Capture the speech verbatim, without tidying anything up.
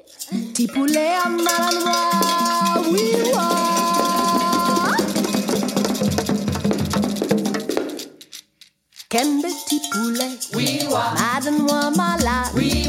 Petit poulet à Malanois, oui, ouais. Quel petit poulet, oui, ouais. Malanois malade, oui,